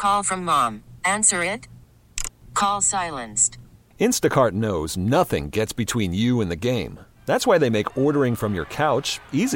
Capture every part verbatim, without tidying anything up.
Call from mom. Answer it. Call silenced. Instacart knows nothing gets between you and the game. That's why they make ordering from your couch easy.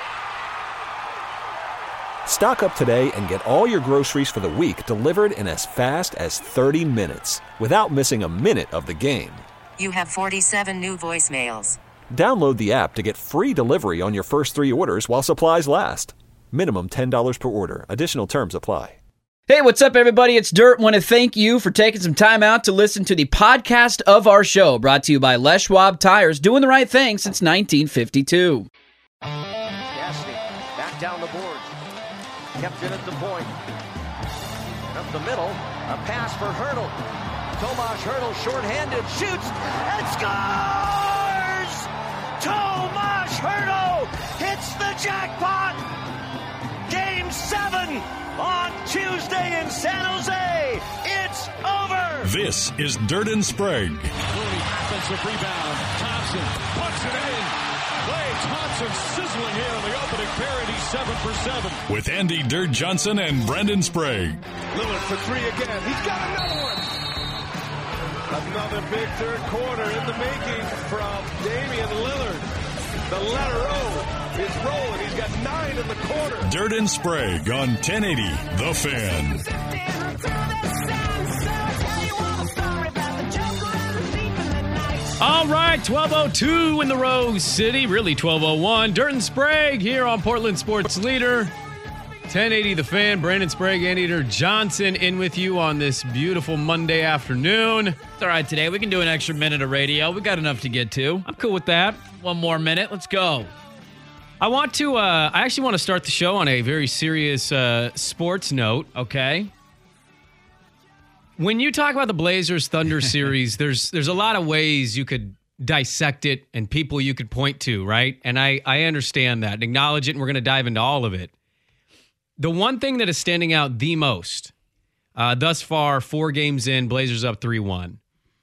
Stock up today and get all your groceries for the week delivered in as fast as thirty minutes without missing a minute of the game. You have forty-seven new voicemails. Download the app to get free delivery on your first three orders while supplies last. Minimum ten dollars per order. Additional terms apply. Hey, what's up, everybody? It's Dirt. Want to thank you for taking some time out to listen to the podcast of our show, brought to you by Les Schwab Tires, doing the right thing since nineteen fifty-two. Cassidy back down the board. Kept it at the point. Up the middle. A pass for Hurdle. Tomas Hurdle shorthanded. Shoots and scores! Tomas Hurdle hits the jackpot! Game seven on Tuesday in San Jose. It's over! This is Dirt and Sprague. Mooney, offensive rebound. Thompson puts it in. Klay Thompson sizzling here in the opening period. He's seven for seven. With Andy Dirt Johnson and Brendan Sprague. Lillard for three again. He's got another one. Another big third quarter in the making from Damian Lillard. The letter O is rolling. He's got nine in the quarter. Dirt and Sprague on ten eighty The Fan. All right, twelve oh two in the Rose City, really twelve oh one. Dirt and Sprague here on Portland Sports Leader. ten eighty The Fan, Brandon Sprague, Andy Dirt Johnson in with you on this beautiful Monday afternoon. It's all right today. We can do an extra minute of radio. We got enough to get to. I'm cool with that. One more minute. Let's go. I want to, uh, I actually want to start the show on a very serious uh, sports note. Okay. When you talk about the Blazers Thunder series, there's there's a lot of ways you could dissect it and people you could point to, right? And I, I understand that and acknowledge it, and we're going to dive into all of it. The one thing that is standing out the most uh, thus far, four games in, Blazers up three one,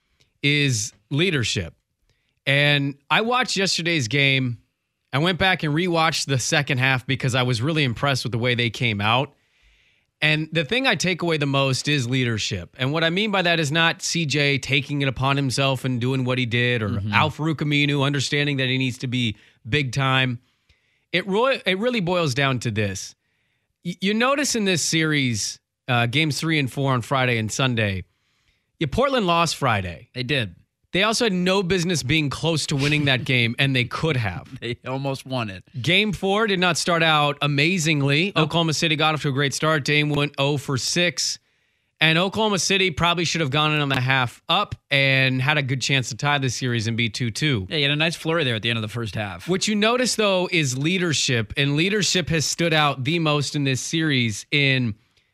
is leadership. And I watched yesterday's game. I went back and rewatched the second half because I was really impressed with the way they came out. And the thing I take away the most is leadership. And what I mean by that is not C J taking it upon himself and doing what he did, or mm-hmm. Al-Farouq Aminu understanding that he needs to be big time. It, ro- it really boils down to this. Y- you notice in this series, uh, games three and four on Friday and Sunday, yeah, Portland lost Friday. They did. They also had no business being close to winning that game, and they could have. They almost won it. Game four did not start out amazingly. Oh. Oklahoma City got off to a great start. Dame went oh for six. And Oklahoma City probably should have gone in on the half up and had a good chance to tie the series and be two two. Yeah, you had a nice flurry there at the end of the first half. What you notice, though, is leadership. And leadership has stood out the most in this series in...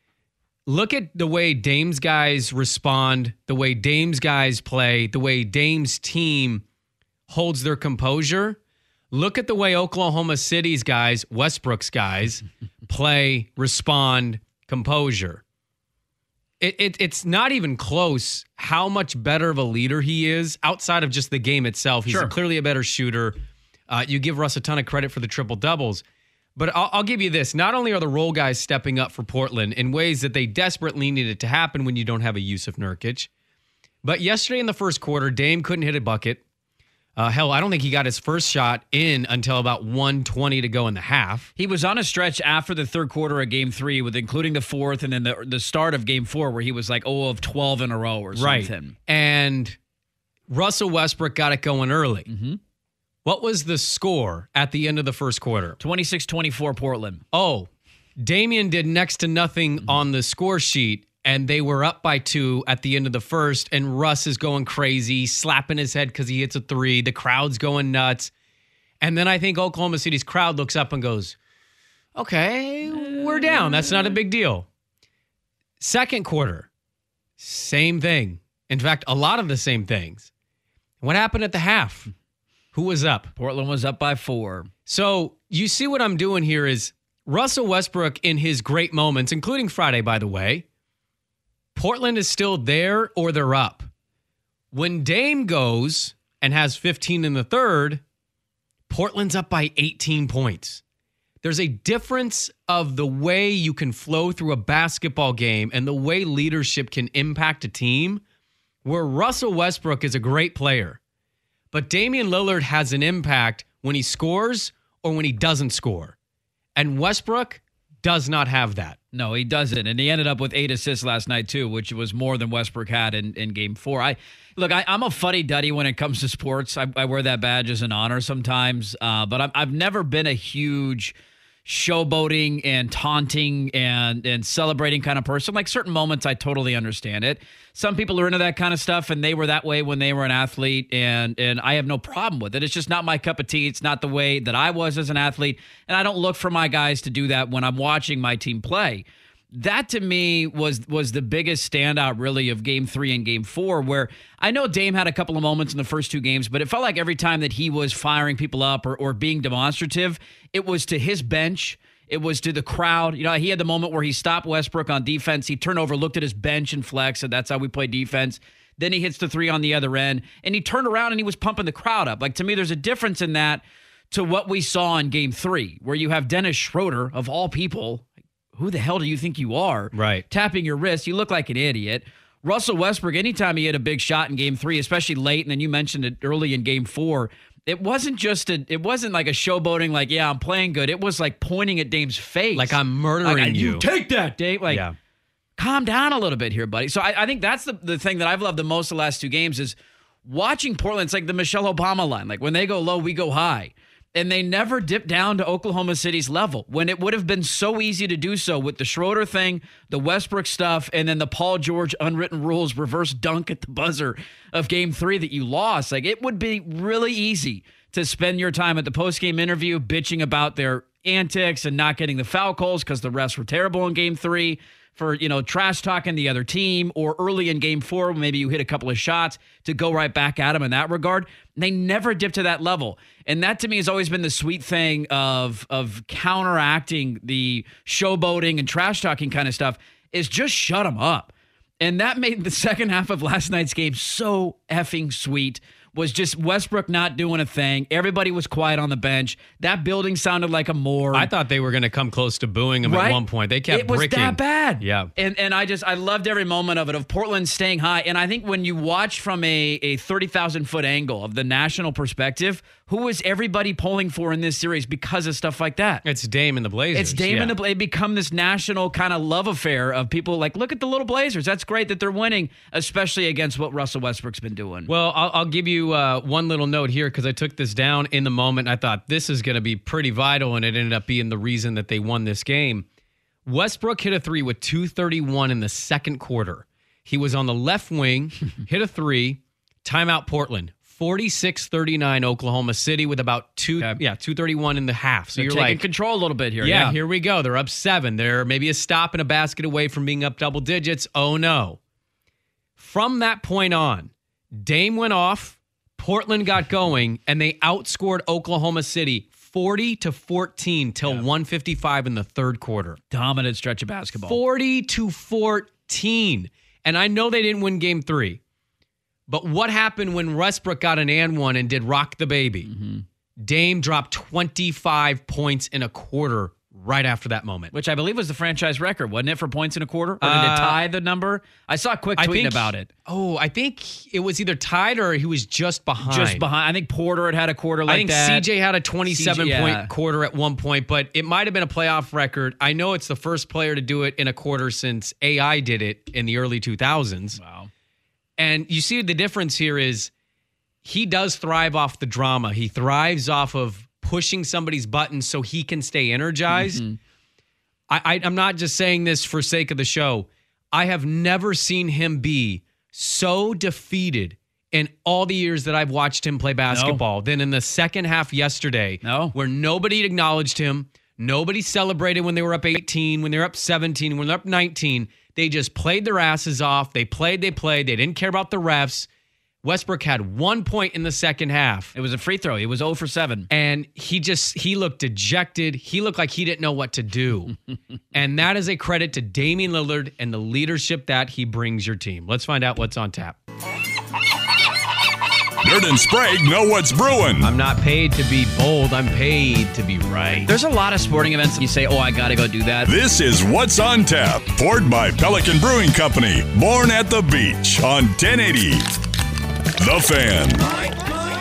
Look at the way Dame's guys respond, the way Dame's guys play, the way Dame's team holds their composure. Look at the way Oklahoma City's guys, Westbrook's guys, play, respond, composure. It, it, it's not even close how much better of a leader he is outside of just the game itself. He's sure. clearly a better shooter. Uh, you give Russ a ton of credit for the triple doubles. But I'll, I'll give you this. Not only are the role guys stepping up for Portland in ways that they desperately needed to happen when you don't have a Yusuf Nurkic, but yesterday in the first quarter, Dame couldn't hit a bucket. Uh, hell, I don't think he got his first shot in until about one twenty to go in the half. He was on a stretch after the third quarter of game three, with including the fourth and then the, the start of game four, where he was like oh of twelve in a row or something. Right. And Russell Westbrook got it going early. Mm-hmm. What was the score at the end of the first quarter? twenty-six twenty-four Portland. Oh, Damian did next to nothing mm-hmm. on the score sheet, and they were up by two at the end of the first, and Russ is going crazy, slapping his head because he hits a three. The crowd's going nuts. And then I think Oklahoma City's crowd looks up and goes, okay, we're down. That's not a big deal. Second quarter, same thing. In fact, a lot of the same things. What happened at the half? Who was up? Portland was up by four. So you see what I'm doing here is Russell Westbrook in his great moments, including Friday, by the way, Portland is still there or they're up. When Dame goes and has fifteen in the third, Portland's up by eighteen points There's a difference of the way you can flow through a basketball game and the way leadership can impact a team, where Russell Westbrook is a great player, but Damian Lillard has an impact when he scores or when he doesn't score. And Westbrook does not have that. No, he doesn't. And he ended up with eight assists last night, too, which was more than Westbrook had in, in game four. I Look, I, I'm a fuddy-duddy when it comes to sports. I, I wear that badge as an honor sometimes. Uh, but I'm, I've never been a huge showboating and taunting and, and celebrating kind of person. Like certain moments, I totally understand it. Some people are into that kind of stuff, and they were that way when they were an athlete, and and I have no problem with it. It's just not my cup of tea. It's not the way that I was as an athlete, and I don't look for my guys to do that when I'm watching my team play. That to me was was the biggest standout really of game three and game four, where I know Dame had a couple of moments in the first two games, but it felt like every time that he was firing people up or, or being demonstrative, it was to his bench. It was to the crowd. You know, he had the moment where he stopped Westbrook on defense. He turned over, looked at his bench and flex, and that's how we play defense. Then he hits the three on the other end, and he turned around and he was pumping the crowd up. Like, to me, there's a difference in that to what we saw in game three, where you have Dennis Schroeder, of all people. Who the hell do you think you are? Right. Tapping your wrist. You look like an idiot. Russell Westbrook, anytime he hit a big shot in game three, especially late, and then you mentioned it early in game four, it wasn't just a, it wasn't like a showboating, like, yeah, I'm playing good. It was like pointing at Dame's face. Like, I'm murdering like, you. You take that, Dame. Like, yeah. Calm down a little bit here, buddy. So I, I think that's the, the thing that I've loved the most the last two games is watching Portland. It's like the Michelle Obama line. Like, when they go low, we go high. And they never dipped down to Oklahoma City's level when it would have been so easy to do so with the Schroeder thing, the Westbrook stuff, and then the Paul George unwritten rules reverse dunk at the buzzer of game three that you lost. Like, it would be really easy to spend your time at the postgame interview bitching about their antics and not getting the foul calls because the refs were terrible in game three, for, you know, trash talking the other team, or early in game four, maybe you hit a couple of shots to go right back at them in that regard. They never dip to that level. And that to me has always been the sweet thing of, of counteracting the showboating and trash talking kind of stuff, is just shut them up. And that made the second half of last night's game so effing sweet. Was just Westbrook not doing a thing. Everybody was quiet on the bench. That building sounded like a morgue. I thought they were going to come close to booing him right? at one point. They kept It was bricking. that bad. Yeah. And and I just, I loved every moment of it, of Portland staying high. And I think when you watch from a, a thirty thousand foot angle of the national perspective, who is everybody polling for in this series because of stuff like that? It's Dame and the Blazers. It's Dame yeah. and the Blazers. It become this national kind of love affair of people like, look at the little Blazers. That's great that they're winning, especially against what Russell Westbrook's been doing. Well, I'll, I'll give you uh, one little note here, because I took this down in the moment. I thought this is going to be pretty vital, and it ended up being the reason that they won this game. Westbrook hit a three with two thirty-one in the second quarter. He was on the left wing, hit a three, timeout Portland. forty-six thirty-nine Oklahoma City with about two, okay. yeah, two thirty-one in the half. So they're you're taking like, control a little bit here. Yeah, Yeah, here we go. They're up seven. They're maybe a stop and a basket away from being up double digits. Oh no. From that point on, Dame went off, Portland got going, and they outscored Oklahoma City forty to fourteen till yeah. one fifty-five in the third quarter. Dominant stretch of basketball. forty to fourteen. And I know they didn't win game three, but what happened when Westbrook got an and one and did rock the baby? Mm-hmm. Dame dropped twenty-five points in a quarter right after that moment. Which I believe was the franchise record, wasn't it, for points in a quarter? Or did uh, it tie the number? I saw a quick tweet think, about it. Oh, I think it was either tied or he was just behind. Just behind. I think Porter had had a quarter like I think that. C J had a twenty-seven C J, point yeah. quarter at one point, but it might have been a playoff record. I know it's the first player to do it in a quarter since A I did it in the early two thousands. Wow. And you see the difference here is he does thrive off the drama. He thrives off of pushing somebody's buttons so he can stay energized. Mm-hmm. I, I, I'm not just saying this for sake of the show. I have never seen him be so defeated in all the years that I've watched him play basketball no. than in the second half yesterday, no. where nobody acknowledged him. Nobody celebrated when they were up eighteen, when they were up seventeen, when they're up nineteen. They just played their asses off. They played, they played. They didn't care about the refs. Westbrook had one point in the second half. It was a free throw. He was zero for seven. And he just, he looked dejected. He looked like he didn't know what to do. And that is a credit to Damian Lillard and the leadership that he brings your team. Let's find out what's on tap. Dirt and Sprague know what's brewing. I'm not paid to be bold. I'm paid to be right. There's a lot of sporting events that you say, oh, I got to go do that. This is What's on Tap, poured by Pelican Brewing Company. Born at the beach on ten eighty The Fan.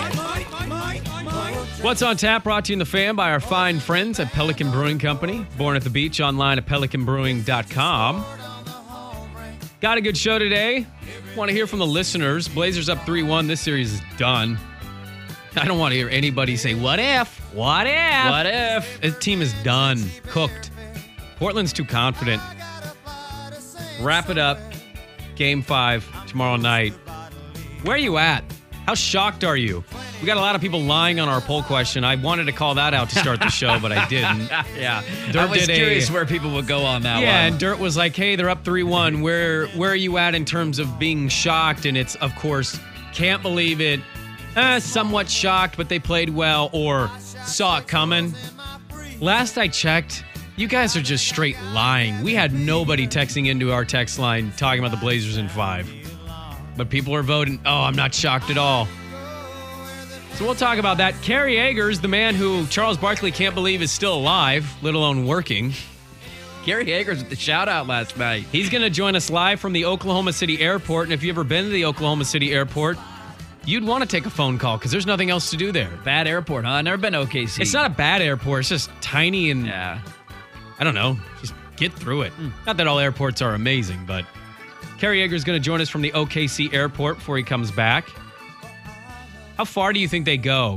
What's on Tap brought to you in The Fan by our fine friends at Pelican Brewing Company. Born at the beach, online at pelican brewing dot com. Got a good show today. Want to hear from the listeners. Blazers up three one. This series is done. I don't want to hear anybody say, what if? What if? What if? This team is done. Cooked. Portland's too confident. Wrap it up. Game five tomorrow night. Where are you at? How shocked are you? We got a lot of people lying on our poll question. I wanted to call that out to start the show, but I didn't. Yeah. Dirt I was did curious a, where people would go on that yeah, one. and Dirt was like, hey, they're up three one. Where, where are you at in terms of being shocked? And it's, of course, can't believe it. Eh, somewhat shocked, but they played well, or saw it coming. Last I checked, you guys are just straight lying. We had nobody texting into our text line talking about the Blazers in five. But people are voting, oh, I'm not shocked at all. So we'll talk about that. Kerry Eggers, the man who Charles Barkley can't believe is still alive, let alone working. Kerry Eggers with the shout out last night. He's going to join us live from the Oklahoma City airport. And if you've ever been to the Oklahoma City airport, you'd want to take a phone call because there's nothing else to do there. Bad airport, huh? Never been to O K C. It's not a bad airport. It's just tiny and, Yeah. I don't know, just get through it. Mm. Not that all airports are amazing, but Kerry Eggers is going to join us from the O K C airport before he comes back. How far do you think they go?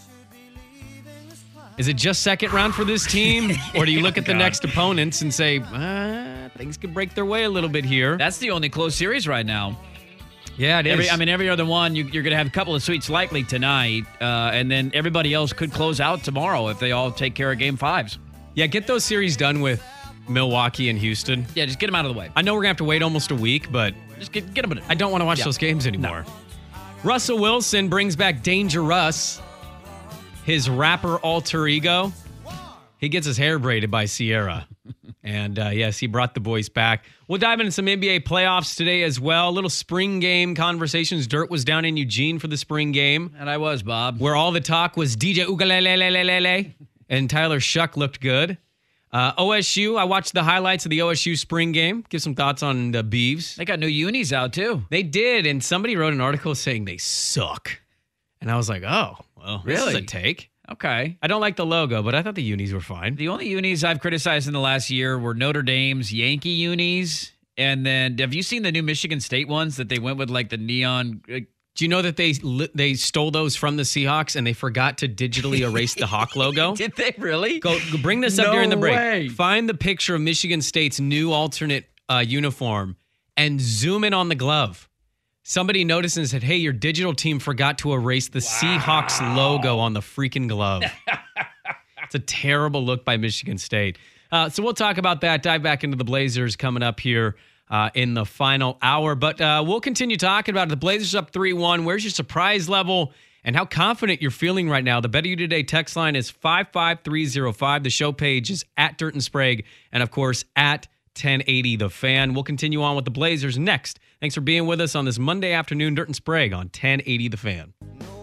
Is it just second round for this team? Or do you look at the next opponents and say, ah, things could break their way a little bit here? That's the only close series right now. Yeah, it every, is. I mean, every other one, you, you're going to have a couple of sweeps likely tonight, uh, and then everybody else could close out tomorrow if they all take care of game fives. Yeah, get those series done with Milwaukee and Houston. Yeah, just get them out of the way. I know we're going to have to wait almost a week, but Just get, get them in it. I don't want to watch Yeah. those games anymore. No. Russell Wilson brings back Danger Russ, his rapper alter ego. He gets his hair braided by Sierra. And uh, yes, he brought the boys back. We'll dive into some N B A playoffs today as well. A little spring game conversations. Dirt was down in Eugene for the spring game. And I was, Bob. Where all the talk was D J Ugalele and Tyler Shuck looked good. Uh, O S U, I watched the highlights of the O S U spring game. Give some thoughts on the Beavs. They got new unis out, too. They did, and somebody wrote an article saying they suck. And I was like, oh, well, this is Really? a take. Okay. I don't like the logo, but I thought the unis were fine. The only unis I've criticized in the last year were Notre Dame's Yankee unis. And then, have you seen the new Michigan State ones that they went with, like, the neon... Uh, Do you know that they li- they stole those from the Seahawks and they forgot to digitally erase the Hawk logo? Did they really? Go, go bring this up No during the break. way. Find the picture of Michigan State's new alternate uh, uniform and zoom in on the glove. Somebody noticed and said, hey, your digital team forgot to erase the wow. Seahawks logo on the freaking glove. It's a terrible look by Michigan State. Uh, so we'll talk about that, dive back into the Blazers coming up here uh, in the final hour. But uh, we'll continue talking about it. The Blazers up three one. Where's your surprise level and how confident you're feeling right now? The Better You Today text line is five five three zero five. The show page is at Dirt and Sprague. And, of course, at ten eighty The Fan. We'll continue on with the Blazers next. Thanks for being with us on this Monday afternoon, Dirt and Sprague on ten eighty The Fan.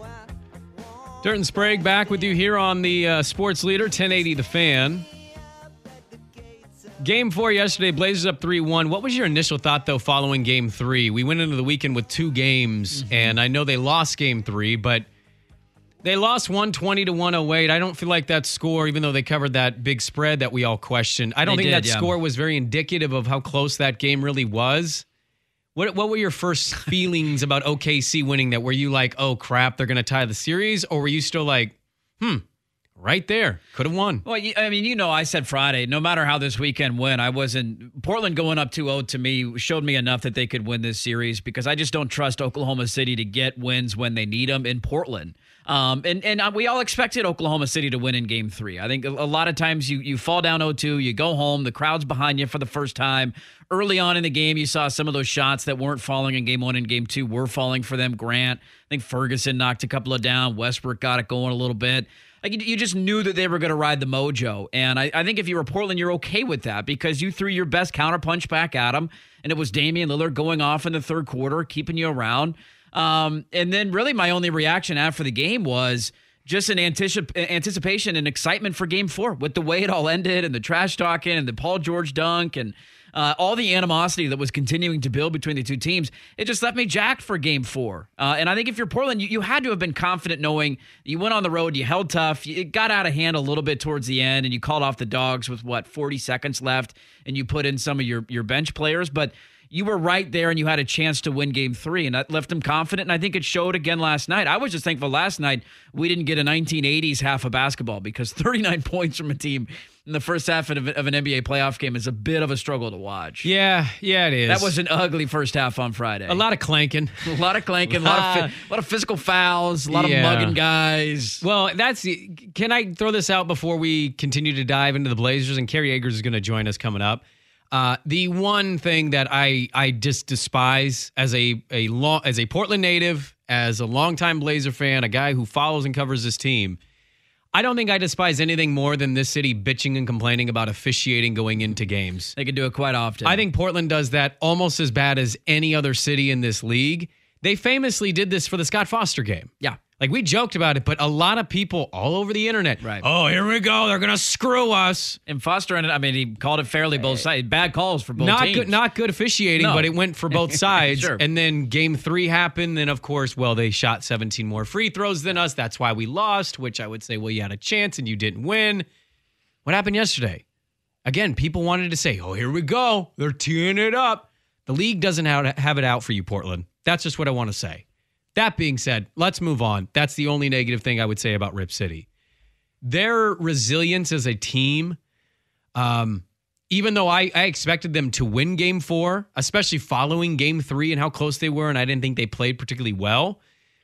Dirt and Sprague back with you here on the uh, Sports Leader, ten eighty The Fan. Game four yesterday, Blazers up three one. What was your initial thought, though, following game three? We went into the weekend with two games, mm-hmm. and I know they lost game three, but they lost one twenty to one oh eight. I don't feel like that score, even though they covered that big spread that we all questioned, I don't They think did, that yeah. score was very indicative of how close that game really was. What what were your first feelings about O K C winning that? Were you like, oh, crap, they're going to tie the series? Or were you still like, hmm, right there, could have won? Well, you- I mean, you know, I said Friday, no matter how this weekend went, I wasn't. Portland going up two oh to me showed me enough that they could win this series because I just don't trust Oklahoma City to get wins when they need them in Portland. Um, and and we all expected Oklahoma City to win in game three. I think a, a lot of times you, you fall down oh two, you go home, the crowd's behind you for the first time. Early on in the game, you saw some of those shots that weren't falling in game one and game two were falling for them. Grant, I think Ferguson knocked a couple of down. Westbrook got it going a little bit. Like you, you just knew that they were going to ride the mojo. And I, I think if you were Portland, you're okay with that because you threw your best counterpunch back at them. And it was Damian Lillard going off in the third quarter, keeping you around. Um, and then really my only reaction after the game was just an anticip- anticipation and excitement for game four with the way it all ended and the trash talking and the Paul George dunk and uh, all the animosity that was continuing to build between the two teams. It just left me jacked for game four. Uh, and I think if you're Portland, you, you had to have been confident knowing you went on the road, you held tough, it got out of hand a little bit towards the end, and you called off the Dogs with, what, forty seconds left, and you put in some of your, your bench players. But you were right there and you had a chance to win game three, and that left them confident. And I think it showed again last night. I was just thankful last night we didn't get a nineteen eighties half of basketball, because thirty-nine points from a team in the first half of, of an N B A playoff game is a bit of a struggle to watch. Yeah, yeah, it is. That was an ugly first half on Friday. A lot of clanking. A lot of clanking, a lot of, fi- a lot of physical fouls, a lot Yeah. of mugging guys. Well, that's. Can I throw this out before we continue to dive into the Blazers? And Kerry Agers is going to join us coming up. Uh, the one thing that I I just despise as a a long as a Portland native, as a longtime Blazer fan, a guy who follows and covers this team, I don't think I despise anything more than this city bitching and complaining about officiating going into games. They can do it quite often. I think Portland does that almost as bad as any other city in this league. They famously did this for the Scott Foster game. Yeah. Like, we joked about it, but a lot of people all over the internet, Right. oh, here we go, they're going to screw us. And Foster ended, I mean, he called it fairly both sides. Bad calls for both Not teams. good, not good officiating, No. but it went for both sides. Sure. And then game three happened. Then, of course, well, they shot seventeen more free throws than us. That's why we lost, which I would say, well, you had a chance and you didn't win. What happened yesterday? Again, people wanted to say, oh, here we go. They're teeing it up. The league doesn't have have it out for you, Portland. That's just what I want to say. That being said, let's move on. That's the only negative thing I would say about Rip City. Their resilience as a team, um, even though I, I expected them to win game four, especially following game three and how close they were, and I didn't think they played particularly well,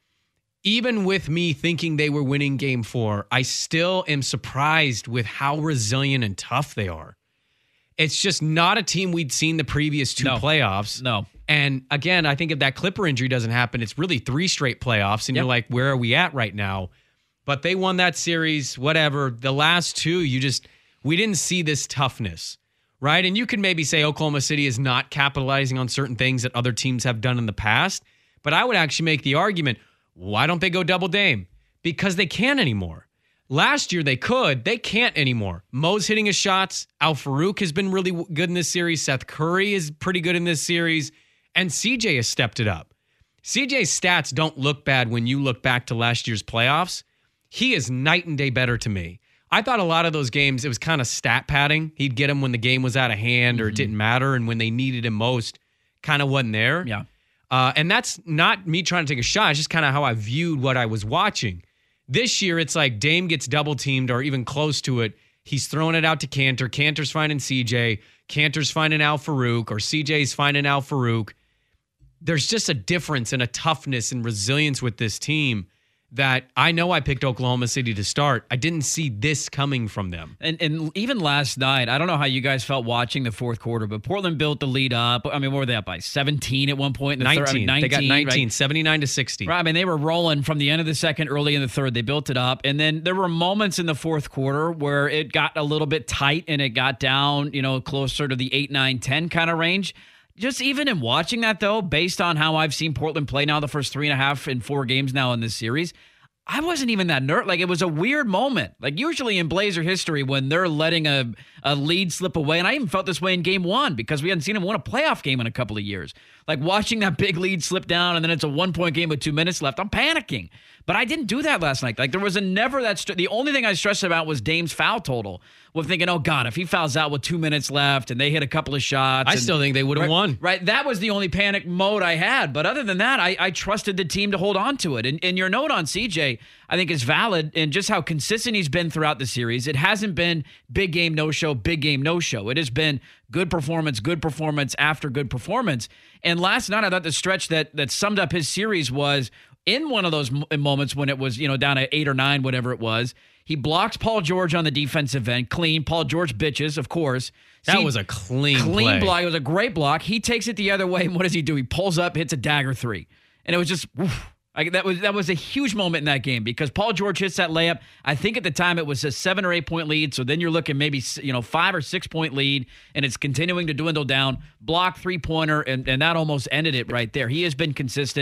even with me thinking they were winning game four, I still am surprised with how resilient and tough they are. It's just not a team we'd seen the previous two No. playoffs. No. And again, I think if that Clipper injury doesn't happen, it's really three straight playoffs. And Yep. you're like, where are we at right now? But they won that series, whatever. The last two, you just, we didn't see this toughness, right? And you can maybe say Oklahoma City is not capitalizing on certain things that other teams have done in the past. But I would actually make the argument, why don't they go double dame? Because they can't anymore. Last year they could. They can't anymore. Mo's hitting his shots. Al Farouk has been really w- good in this series. Seth Curry is pretty good in this series. And C J has stepped it up. C J's stats don't look bad when you look back to last year's playoffs. He is night and day better to me. I thought a lot of those games, it was kind of stat padding. He'd get him when the game was out of hand or Mm-hmm. it didn't matter. And when they needed him most, kind of wasn't there. Yeah. Uh, and that's not me trying to take a shot. It's just kind of how I viewed what I was watching. This year, it's like Dame gets double teamed or even close to it. He's throwing it out to Cantor. Cantor's finding C J. Cantor's finding Al Farouk, or C J's finding Al Farouk. There's just a difference and a toughness and resilience with this team that I know I picked Oklahoma City to start. I didn't see this coming from them. And and even last night, I don't know how you guys felt watching the fourth quarter, but Portland built the lead up. I mean, what were they up by? seventeen at one point in the nineteen. third? I mean, nineteen. They got nineteen, right? seventy-nine to sixty. Right. I mean, they were rolling from the end of the second, early in the third. They built it up. And then there were moments in the fourth quarter where it got a little bit tight and it got down, you know, closer to the eight, nine, ten kind of range. Just even in watching that, though, based on how I've seen Portland play now the first three and a half and four games now in this series, I wasn't even that nervous. Like, it was a weird moment. Like, usually in Blazer history, when they're letting a, a lead slip away, and I even felt this way in game one because we hadn't seen them win a playoff game in a couple of years. Like, watching that big lead slip down, and then it's a one-point game with two minutes left, I'm panicking. But I didn't do that last night. Like, there was a never that st- the only thing I stressed about was Dame's foul total. With thinking, oh, God, if he fouls out with two minutes left and they hit a couple of shots. I and, still think they would have right, won. Right. That was the only panic mode I had. But other than that, I, I trusted the team to hold on to it. And, and your note on C J, I think, is valid in just how consistent he's been throughout the series. It hasn't been big game, no show, big game, no show. It has been good performance, good performance after good performance. And last night, I thought the stretch that that summed up his series was in one of those moments when it was, you know, down at eight or nine, whatever it was. He blocks Paul George on the defensive end. Clean. Paul George bitches, of course. That See, was a clean Clean play. block. It was a great block. He takes it the other way, and what does he do? He pulls up, hits a dagger three. And it was just, oof, like, that was that was a huge moment in that game because Paul George hits that layup. I think at the time it was a seven or eight point lead. So then you're looking maybe, you know, five or six point lead, and it's continuing to dwindle down. Block, three pointer, and, and that almost ended it right there. He has been consistent.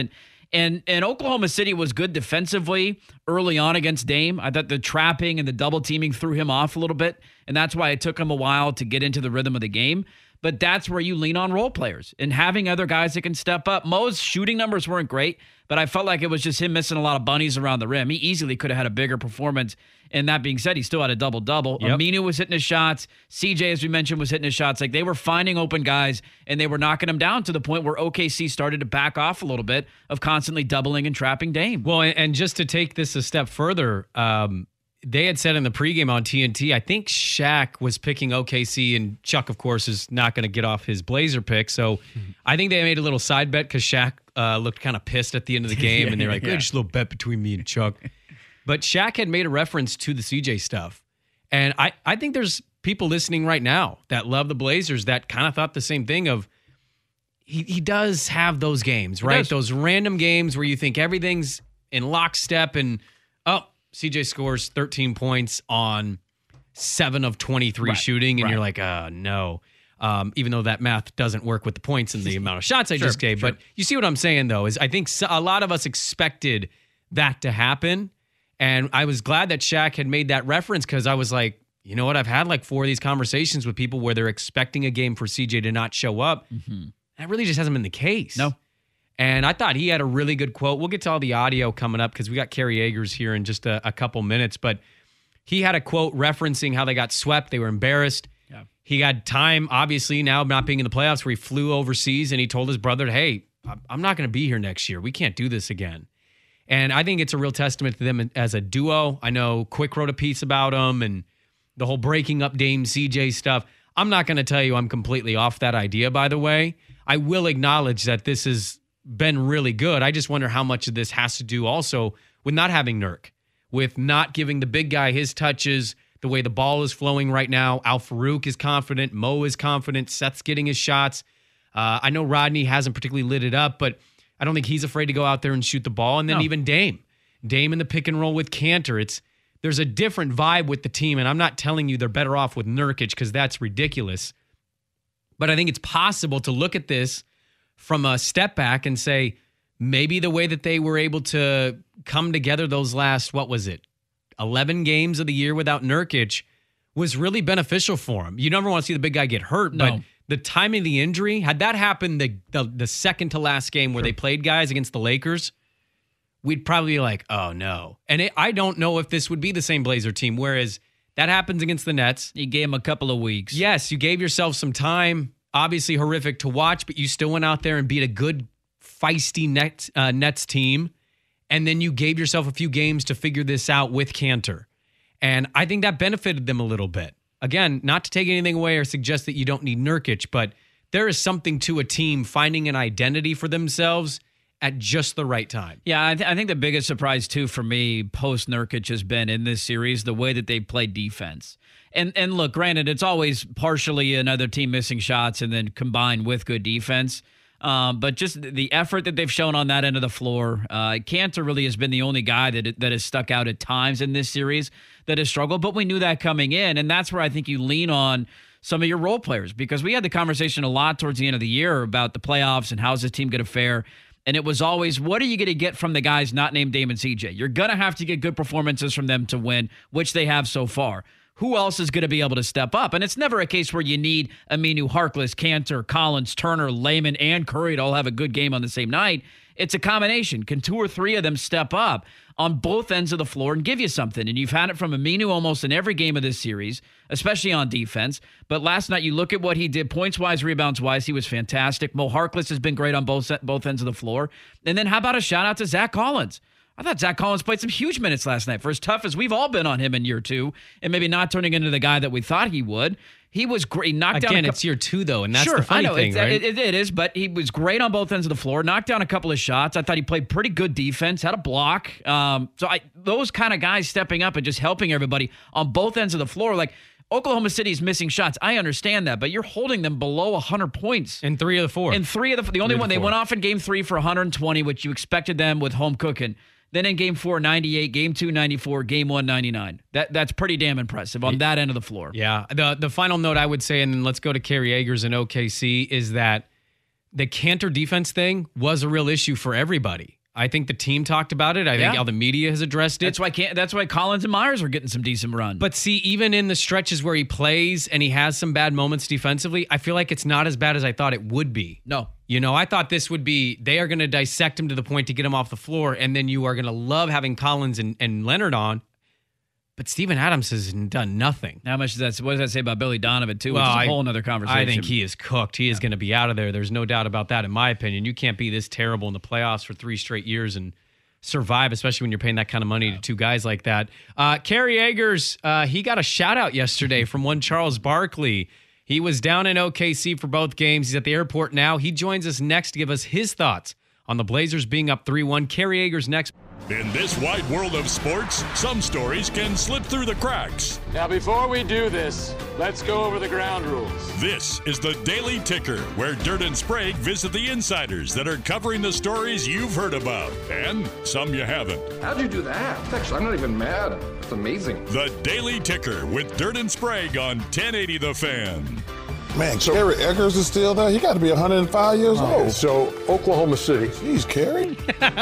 And and Oklahoma City was good defensively early on against Dame. I thought the trapping and the double teaming threw him off a little bit, and that's why it took him a while to get into the rhythm of the game. But that's where you lean on role players and having other guys that can step up. Mo's shooting numbers weren't great, but I felt like it was just him missing a lot of bunnies around the rim. He easily could have had a bigger performance. And that being said, he still had a double-double. Yep. Aminu was hitting his shots. C J, as we mentioned, was hitting his shots. Like, they were finding open guys, and they were knocking them down to the point where O K C started to back off a little bit of constantly doubling and trapping Dame. Well, and just to take this a step further, um, they had said in the pregame on T N T, I think Shaq was picking O K C, and Chuck, of course, is not going to get off his Blazer pick. So mm-hmm. I think they made a little side bet because Shaq uh, looked kind of pissed at the end of the game, yeah, and they're like, yeah. just a little bet between me and Chuck. But Shaq had made a reference to the C J stuff. And I, I think there's people listening right now that love the Blazers that kind of thought the same thing of, he, he does have those games, right? Those random games where you think everything's in lockstep and, oh, C J scores thirteen points on seven of twenty-three right, shooting, and right. you're like, oh, no. Um, even though that math doesn't work with the points and the amount of shots I sure, just gave. Sure. But you see what I'm saying, though, is I think a lot of us expected that to happen. And I was glad that Shaq had made that reference because I was like, you know what? I've had like four of these conversations with people where they're expecting a game for C J to not show up. Mm-hmm. That really just hasn't been the case. No. And I thought he had a really good quote. We'll get to all the audio coming up because we got Kerry Eggers here in just a, a couple minutes. But he had a quote referencing how they got swept. They were embarrassed. Yeah. He had time, obviously, now not being in the playoffs, where he flew overseas and he told his brother, hey, I'm not going to be here next year. We can't do this again. And I think it's a real testament to them as a duo. I know Quick wrote a piece about them and the whole breaking up Dame C J stuff. I'm not going to tell you I'm completely off that idea, by the way. I will acknowledge that this has been really good. I just wonder how much of this has to do also with not having Nurk, with not giving the big guy his touches, the way the ball is flowing right now. Al Farouk is confident. Mo is confident. Seth's getting his shots. Uh, I know Rodney hasn't particularly lit it up, but I don't think he's afraid to go out there and shoot the ball. And then no. even Dame. Dame in the pick and roll with Cantor. It's there's a different vibe with the team, and I'm not telling you they're better off with Nurkic because that's ridiculous. But I think it's possible to look at this from a step back and say maybe the way that they were able to come together those last, what was it, eleven games of the year without Nurkic was really beneficial for him. You never want to see the big guy get hurt, no. but the timing of the injury, had that happened the, the the second to last game where sure. they played guys against the Lakers, we'd probably be like, oh, no. And it, I don't know if this would be the same Blazer team, whereas that happens against the Nets. You gave them a couple of weeks. Yes, you gave yourself some time. Obviously horrific to watch, but you still went out there and beat a good, feisty Nets, uh, Nets team, and then you gave yourself a few games to figure this out with Cantor. And I think that benefited them a little bit. Again, not to take anything away or suggest that you don't need Nurkic, but there is something to a team finding an identity for themselves at just the right time. Yeah, I, th- I think the biggest surprise, too, for me post-Nurkic has been in this series, the way that they played defense. And and look, granted, it's always partially another team missing shots and then combined with good defense. Um, but just the effort that they've shown on that end of the floor, uh, Cantor really has been the only guy that that has stuck out at times in this series that has struggled. But we knew that coming in, and that's where I think you lean on some of your role players, because we had the conversation a lot towards the end of the year about the playoffs and how's this team going to fare. And it was always, what are you going to get from the guys not named Dame and C J? You're going to have to get good performances from them to win, which they have so far. Who else is going to be able to step up? And it's never a case where you need Aminu, Harkless, Cantor, Collins, Turner, Layman, and Curry to all have a good game on the same night. It's a combination. Can two or three of them step up on both ends of the floor and give you something? And you've had it from Aminu almost in every game of this series, especially on defense. But last night, you look at what he did points-wise, rebounds-wise, he was fantastic. Mo Harkless has been great on both both ends of the floor. And then how about a shout-out to Zach Collins? I thought Zach Collins played some huge minutes last night. For as tough as we've all been on him in year two, and maybe not turning into the guy that we thought he would, he was great. He knocked Again, down. Again, it's year two, though, and that's sure, the funny I know, thing, right? It, it, it is, but he was great on both ends of the floor. Knocked down a couple of shots. I thought he played pretty good defense. Had a block. Um, so I, those kind of guys stepping up and just helping everybody on both ends of the floor, like. Oklahoma City's missing shots. I understand that, but you're holding them below one hundred points. In three of the four. In three of the The only one, they went off in game three for one hundred twenty, which you expected them with home cooking. Then in game four, ninety-eight, game two, ninety-four, game one, ninety-nine. That That's pretty damn impressive on that end of the floor. Yeah. The the final note I would say, and then let's go to Kerry Eggers and O K C, is that the Cantor defense thing was a real issue for everybody. I think the team talked about it. I think Yeah. how the media has addressed it. That's why can't, that's why Collins and Myers were getting some decent run. But see, even in the stretches where he plays and he has some bad moments defensively, I feel like it's not as bad as I thought it would be. no. You know, I thought this would be, they are going to dissect him to the point to get him off the floor, and then you are going to love having Collins and, and Leonard on. But Steven Adams has done nothing. How much does that, what does that say about Billy Donovan, too? Well, Which is a I- whole other conversation. I think he is cooked. He is going to be out of there. There's no doubt about that, in my opinion. You can't be this terrible in the playoffs for three straight years and survive, especially when you're paying that kind of money to two guys like that. Uh, Kerry Eggers, uh, he got a shout out yesterday from one Charles Barkley. He was down in O K C for both games. He's at the airport now. He joins us next to give us his thoughts on the Blazers being up three one. Kerry Eggers next. In this wide world of sports, some stories can slip through the cracks. Now, before we do this, let's go over the ground rules. This is the Daily Ticker, where Dirt and Sprague visit the insiders that are covering the stories you've heard about, and some you haven't. How'd you do that? Actually, I'm not even mad. That's amazing. The Daily Ticker with Dirt and Sprague on ten eighty The Fan. Man, Kerry Eggers is still there. He got to be one hundred five years old. So, Oklahoma City. Jeez, Kerry.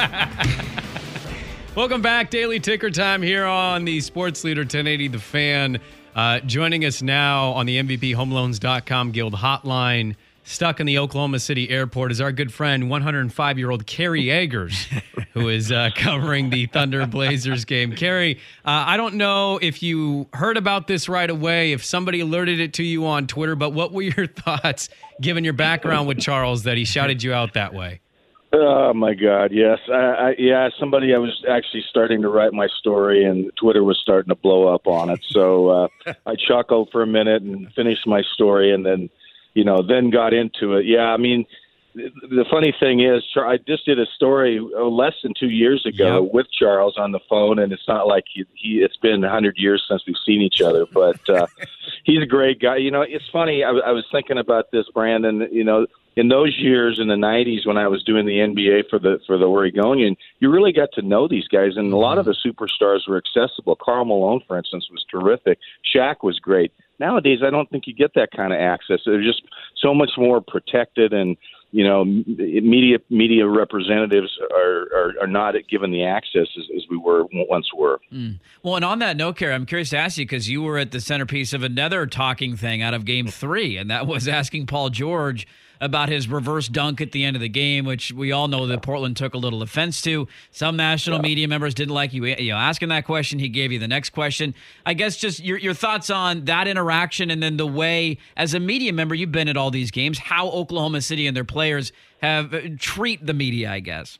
Welcome back. Daily Ticker time here on the Sports Leader ten eighty The Fan. Uh, joining us now on the M V P Home Loans dot com Guild hotline, stuck in the Oklahoma City airport, is our good friend, one hundred five-year-old Kerry Eggers, who is uh, covering the Thunder Blazers game. Kerry, uh, I don't know if you heard about this right away, if somebody alerted it to you on Twitter, but what were your thoughts, given your background with Charles, that he shouted you out that way? Oh my God! Yes, I, I, yeah. Somebody I was actually starting to write my story, and Twitter was starting to blow up on it. So uh, I chuckled for a minute and finished my story, and then, you know, then got into it. Yeah, I mean, the funny thing is, I just did a story less than two years ago Yep. with Charles on the phone, and it's not like he, he it's been a hundred years since we've seen each other, but uh, he's a great guy. You know, it's funny. I, I was thinking about this, Brandon. You know, in those years in the nineties when I was doing the N B A for the for the Oregonian, you really got to know these guys, and a lot of the superstars were accessible. Karl Malone, for instance, was terrific. Shaq was great. Nowadays, I don't think you get that kind of access. They're just so much more protected, and you know, media media representatives are, are, are not given the access as, as we were once were. Mm. Well, and on that note, Kerry, I'm curious to ask you, because you were at the centerpiece of another talking thing out of Game Three, and that was asking Paul George about his reverse dunk at the end of the game, which we all know that Portland took a little offense to. Some national yeah. media members didn't like you, you know, asking that question. He gave you the next question. I guess just your your thoughts on that interaction, and then the way, as a media member, you've been at all these games, how Oklahoma City and their players have uh, treat the media, I guess.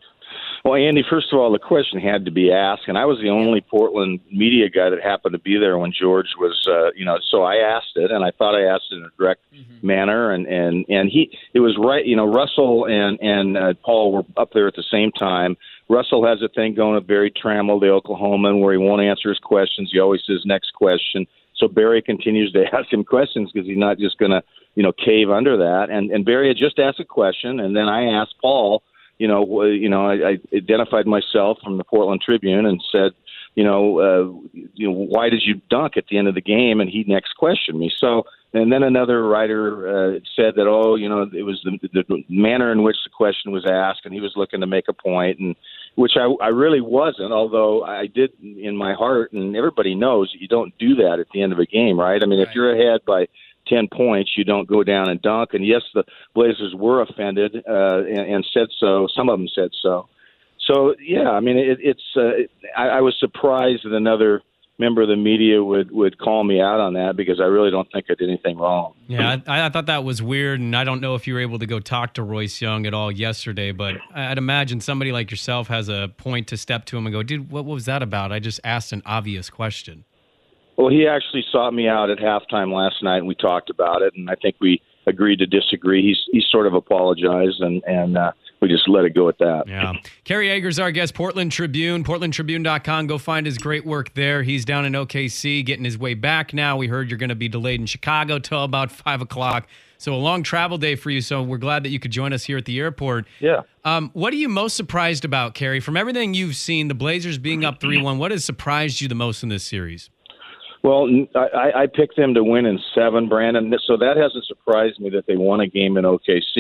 Well, Andy, first of all, the question had to be asked, and I was the only Portland media guy that happened to be there when George was, uh, you know, so I asked it, and I thought I asked it in a direct mm-hmm. manner, and, and, and he, it was right, you know, Russell and, and uh, Paul were up there at the same time. Russell has a thing going with Barry Trammell, the Oklahoman, where he won't answer his questions. He always says next question. So Barry continues to ask him questions because he's not just going to, you know, cave under that. And, and Barry had just asked a question, and then I asked Paul, You know, you know, I, I identified myself from the Portland Tribune and said, you know, uh, you know, why did you dunk at the end of the game? And he next questioned me. So, and then another writer uh, said that, oh, you know, it was the, the manner in which the question was asked, and he was looking to make a point, and which I, I really wasn't. Although I did in my heart, and everybody knows that you don't do that at the end of a game, right? I mean, right. if you're ahead by ten points, you don't go down and dunk. And yes, the Blazers were offended uh, and, and said so. Some of them said so. So, yeah, I mean, it, it's uh, I, I was surprised that another member of the media would, would call me out on that, because I really don't think I did anything wrong. Yeah, I, I thought that was weird, and I don't know if you were able to go talk to Royce Young at all yesterday, but I'd imagine somebody like yourself has a point to step to him and go, dude, what, what was that about? I just asked an obvious question. Well, he actually sought me out at halftime last night, and we talked about it, and I think we agreed to disagree. He's he sort of apologized, and, and uh, we just let it go at that. Yeah. Kerry Eggers, our guest, Portland Tribune, portland tribune dot com. Go find his great work there. He's down in O K C getting his way back now. We heard you're going to be delayed in Chicago till about five o'clock. So a long travel day for you, so we're glad that you could join us here at the airport. Yeah. Um, what are you most surprised about, Kerry? From everything you've seen, the Blazers being up three one, what has surprised you the most in this series? Well, I, I picked them to win in seven, Brandon, so that hasn't surprised me that they won a game in O K C.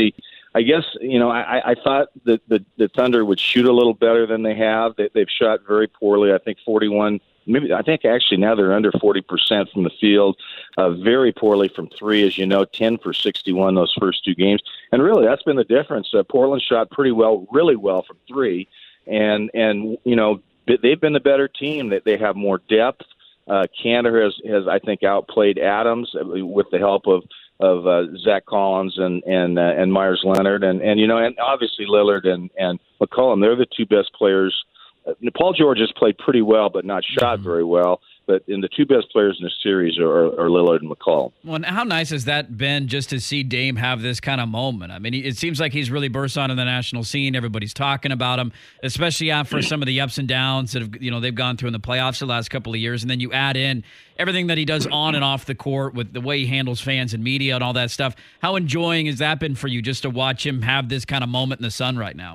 I guess, you know, I, I thought that the, the Thunder would shoot a little better than they have. They, they've shot very poorly. I think forty-one, maybe I think actually now they're under forty percent from the field, uh, very poorly from three, as you know, ten for sixty-one those first two games. And really, that's been the difference. Uh, Portland shot pretty well, really well from three. And, and you know, they've been the better team. They, they have more depth. Uh, Cantor has, has, I think, outplayed Adams with the help of of uh, Zach Collins and and uh, and Myers Leonard, and and you know, and obviously Lillard and and McCollum. They're the two best players. Uh, Paul George has played pretty well, but not shot mm-hmm. very well. But in the two best players in the series are, are Lillard and McCollum. Well, and how nice has that been just to see Dame have this kind of moment? I mean, it seems like he's really burst onto the national scene. Everybody's talking about him, especially after some of the ups and downs that have, you know, they've gone through in the playoffs the last couple of years. And then you add in everything that he does on and off the court with the way he handles fans and media and all that stuff. How enjoying has that been for you just to watch him have this kind of moment in the sun right now?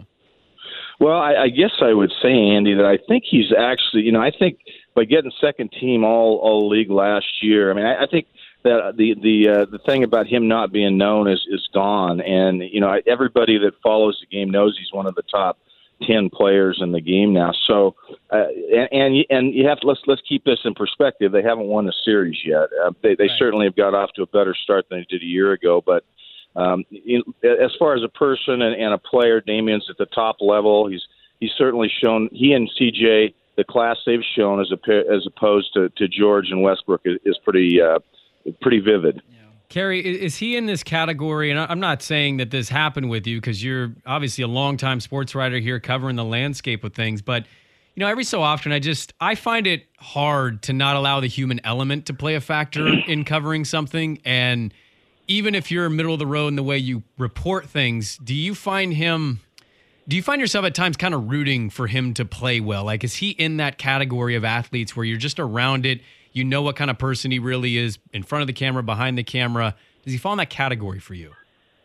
Well, I, I guess I would say, Andy, that I think he's actually, you know, I think by getting second team all all league last year, I mean, I, I think that the the uh, the thing about him not being known is is gone, and you know, everybody that follows the game knows he's one of the top ten players in the game now. So, uh, and and you, and you have to let's let's keep this in perspective. They haven't won the series yet. Uh, they they right. certainly have got off to a better start than they did a year ago, but. Um, in, as far as a person and, and a player, Damian's at the top level. He's he's certainly shown. He and C J, the class they've shown as a, as opposed to, to George and Westbrook, is, is pretty uh, pretty vivid. Yeah. Kerry, is he in this category? And I'm not saying that this happened with you because you're obviously a longtime sports writer here covering the landscape of things, but. You know, every so often, I just I find it hard to not allow the human element to play a factor in covering something, and. Even if you're middle of the road in the way you report things, do you find him, do you find yourself at times kind of rooting for him to play well? Like, is he in that category of athletes where you're just around it, you know what kind of person he really is in front of the camera, behind the camera? Does he fall in that category for you?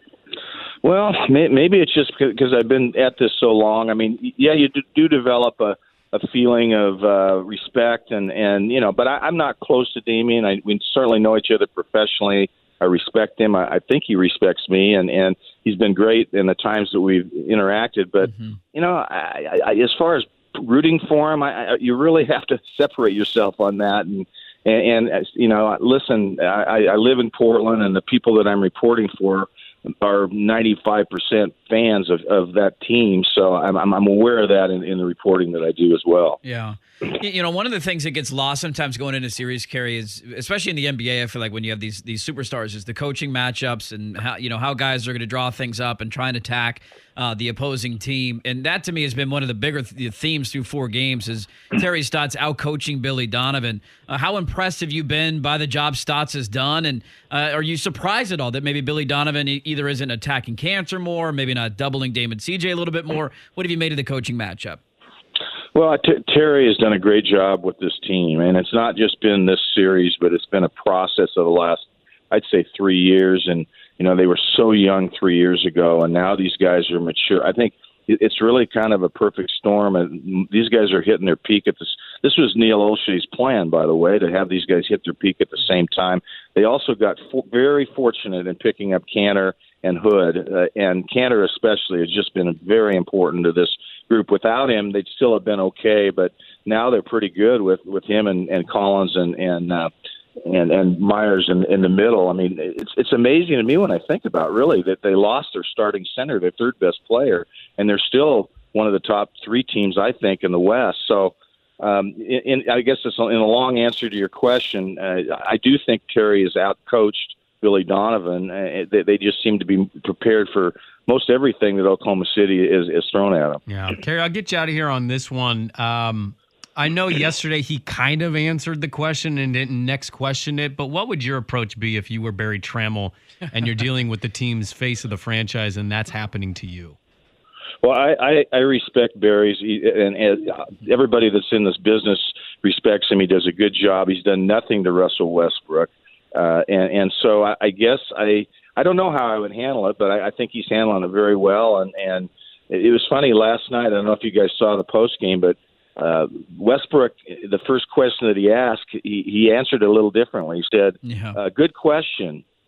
Well, maybe it's just because I've been at this so long. I mean, yeah, you do develop a, a feeling of uh, respect and, and, you know, but I, I'm not close to Damian. I, we certainly know each other professionally. I respect him. I, I think he respects me, and, and he's been great in the times that we've interacted. But, mm-hmm. you know, I, I, as far as rooting for him, I, I, you really have to separate yourself on that. And, and, and you know, listen, I, I live in Portland, and the people that I'm reporting for are ninety-five percent fans of, of that team. So I'm, I'm aware of that in, in the reporting that I do as well. Yeah. You know, one of the things that gets lost sometimes going into series, Kerry, is especially in the N B A, I feel like when you have these these superstars, is the coaching matchups and how, you know, how guys are going to draw things up and try and attack uh, the opposing team. And that, to me, has been one of the bigger th- themes through four games is Terry Stotts out-coaching Billy Donovan. Uh, how impressed have you been by the job Stotts has done? And uh, are you surprised at all that maybe Billy Donovan either isn't attacking Cantor more, maybe not doubling Dame and C J a little bit more? What have you made of the coaching matchup? Well, T- Terry has done a great job with this team, and it's not just been this series, but it's been a process of the last, I'd say, three years. And, you know, they were so young three years ago, and now these guys are mature. I think it's really kind of a perfect storm, and these guys are hitting their peak at this. This was Neil O'Shea's plan, by the way, to have these guys hit their peak at the same time. They also got fo- very fortunate in picking up Cantor and Hood, uh, and Cantor especially has just been very important to this group. Without him, they'd still have been okay, but now they're pretty good with, with him and, and Collins and and uh, and and Myers in, in the middle. I mean, it's it's amazing to me when I think about really that they lost their starting center, their third best player, and they're still one of the top three teams, I think, in the West. So, um, in, in, I guess it's in a long answer to your question, uh, I do think Terry is out-coached Billy Donovan. Uh, they, they just seem to be prepared for most everything that Oklahoma City is, is thrown at them. Yeah. Kerry, I'll get you out of here on this one. Um, I know yesterday he kind of answered the question and didn't next question it, but what would your approach be if you were Barry Trammell and you're dealing with the team's face of the franchise and that's happening to you? Well, I, I, I respect Barry's, and, and everybody that's in this business respects him. He does a good job. He's done nothing to Russell Westbrook. Uh, and, and so I, I guess I I don't know how I would handle it, but I, I think he's handling it very well. And, and it was funny last night. I don't know if you guys saw the post game, but uh, Westbrook, the first question that he asked, he, he answered it a little differently. He said, yeah. uh, good question.